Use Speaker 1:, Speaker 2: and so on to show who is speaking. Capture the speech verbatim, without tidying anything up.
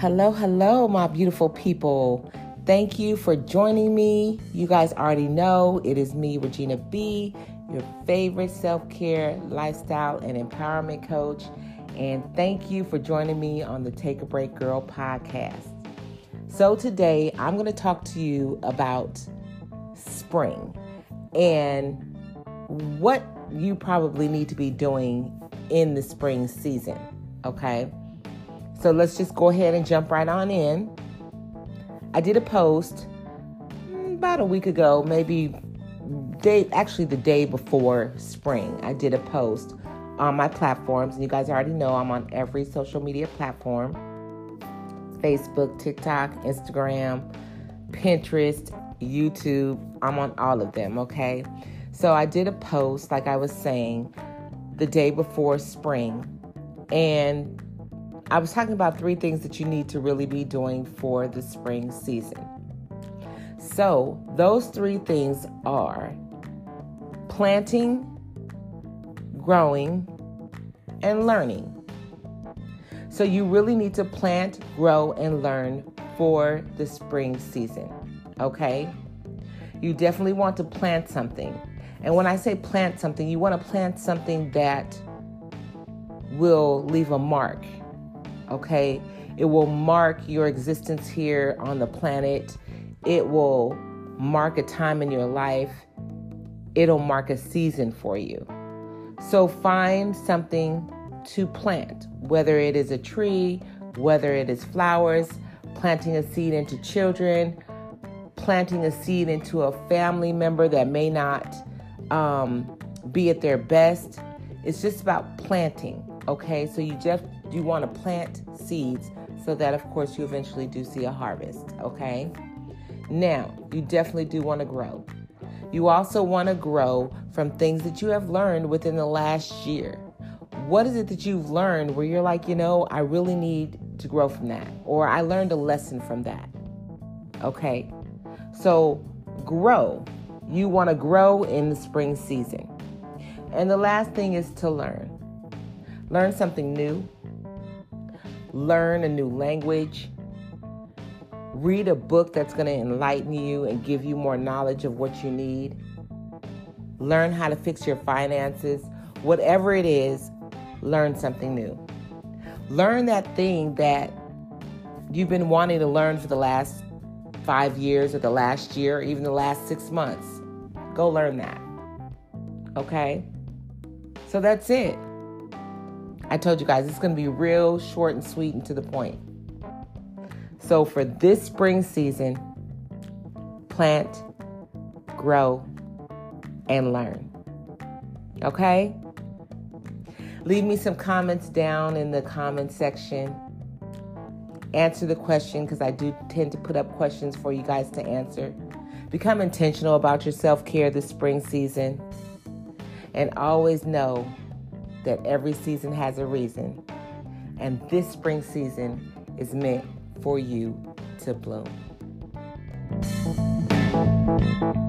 Speaker 1: Hello, hello, my beautiful people. Thank you for joining me. You guys already know it is me, Regina B., your favorite self-care, lifestyle, and empowerment coach. And thank you for joining me on the Take a Break Girl podcast. So today, I'm going to talk to you about spring and what you probably need to be doing in the spring season, okay? So let's just go ahead and jump right on in. I did a post about a week ago, maybe day, actually the day before spring. I did a post on my platforms, and you guys already know I'm on every social media platform: Facebook, TikTok, Instagram, Pinterest, YouTube. I'm on all of them, okay? So I did a post, like I was saying, the day before spring, and I was talking about three things that you need to really be doing for the spring season. So those three things are planting, growing, and learning. So you really need to plant, grow, and learn for the spring season, okay? You definitely want to plant something. And when I say plant something, you want to plant something that will leave a mark. Okay, it will mark your existence here on the planet. It will mark a time in your life. It'll mark a season for you. So find something to plant, whether it is a tree, whether it is flowers, planting a seed into children, planting a seed into a family member that may not um, be at their best. It's just about planting. Okay, so you just you want to plant seeds so that, of course, you eventually do see a harvest. Okay, now you definitely do want to grow. You also want to grow from things that you have learned within the last year. What is it that you've learned where you're like, you know, I really need to grow from that, or I learned a lesson from that? Okay, so grow. You want to grow in the spring season. And the last thing is to learn. Learn something new. Learn a new language. Read a book that's going to enlighten you and give you more knowledge of what you need. Learn how to fix your finances. Whatever it is, learn something new. Learn that thing that you've been wanting to learn for the last five years or the last year or even the last six months. Go learn that. Okay? So that's it. I told you guys, it's going to be real short and sweet and to the point. So for this spring season, plant, grow, and learn. Okay? Leave me some comments down in the comment section. Answer the question, because I do tend to put up questions for you guys to answer. Become intentional about your self-care this spring season. And always know that every season has a reason. And this spring season is meant for you to bloom.